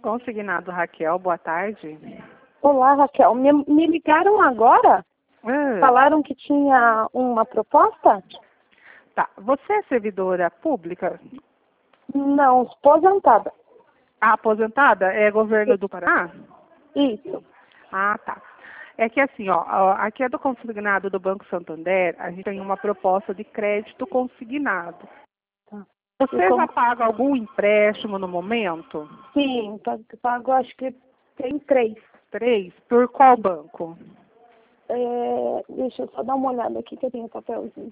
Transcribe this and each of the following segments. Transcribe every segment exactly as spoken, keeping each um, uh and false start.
Consignado Raquel, boa tarde. Olá, Raquel. Me, me ligaram agora? Ah, Falaram que tinha uma proposta? tá. Você é servidora pública? Não, aposentada. Ah, aposentada? É governo do Paraná? Isso. Ah, tá. É que assim, ó, ó, aqui é do consignado do Banco Santander, a gente tem uma proposta de crédito consignado. Tá. Você E como- já paga algum empréstimo no momento? Sim, pago, pago acho que tem três. Três? Por qual banco? É, deixa eu só dar uma olhada aqui que eu tenho o papelzinho.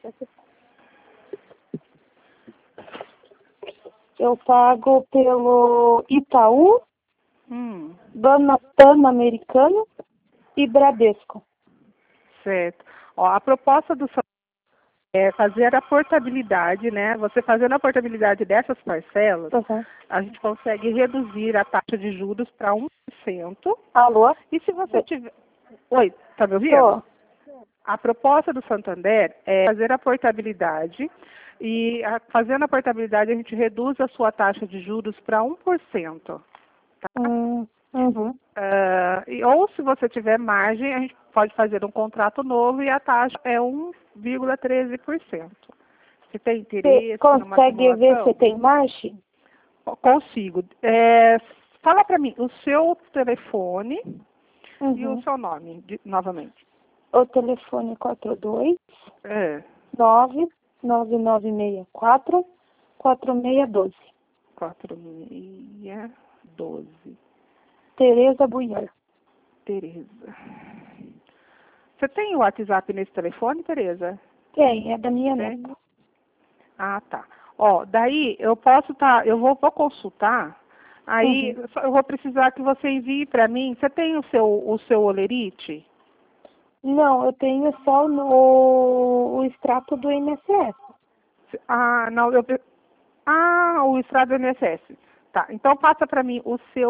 Eu pago pelo Itaú, Hum, Bana- Pan-Americano e Bradesco. certo. Ó, a proposta do Santander é fazer a portabilidade, né? Você fazendo a portabilidade dessas parcelas, Uhum. a gente consegue reduzir a taxa de juros para um por cento. Alô? E se você tiver... Oi, tá me ouvindo? Tô. A proposta do Santander é fazer a portabilidade e a- fazendo a portabilidade a gente reduz a sua taxa de juros para um por cento. Tá? Hum, uhum. Ah, e, ou se você tiver margem, a gente pode fazer um contrato novo e a taxa é um vírgula treze por cento. Você tem Você interesse numa consegue ver simulação? se tem margem? Consigo. É, fala para mim o seu telefone e o Uhum. seu nome, de- novamente. O telefone é quatro dois É, nove nove nove seis quatro quatro seis um dois. quatro seis doze. Tereza Buiar. Tereza. Você tem o WhatsApp nesse telefone, Tereza? Tem, é da minha Tem? neta. Ah, tá. Ó, daí eu posso tá, eu vou, vou consultar. Aí Uhum. só- eu vou precisar que você envie para mim. Você tem o seu o seu olerite? Não, eu tenho só no, o extrato do I N S S. Ah, não, eu pre- Ah, o extrato do I N S S. Tá. Então passa para mim o seu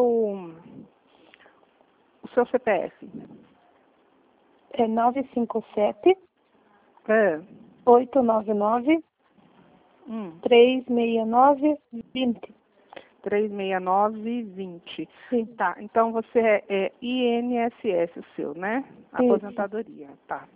o seu C P F. É nove cinco sete É. oito nove nove Hum. três seis nove dois zero. três seis nove vinte. Sim. Tá, então você é, é I N S S o seu, né? Aposentadoria, tá.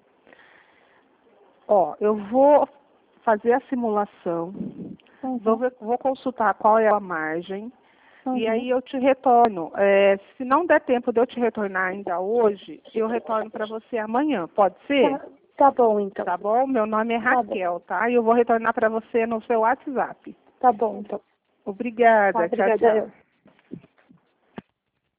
Ó, eu vou fazer a simulação, Uhum. vou, ver- vou consultar qual é a margem, Uhum. e aí eu te retorno. É, se não der tempo de eu te retornar ainda hoje, eu retorno para você amanhã, pode ser? Tá, tá bom, então. Tá bom? Meu nome é Tá bom. Raquel, tá? E eu vou retornar para você no seu WhatsApp. Tá bom, então. Obrigada, Tá, tchau, obrigada tchau. eu.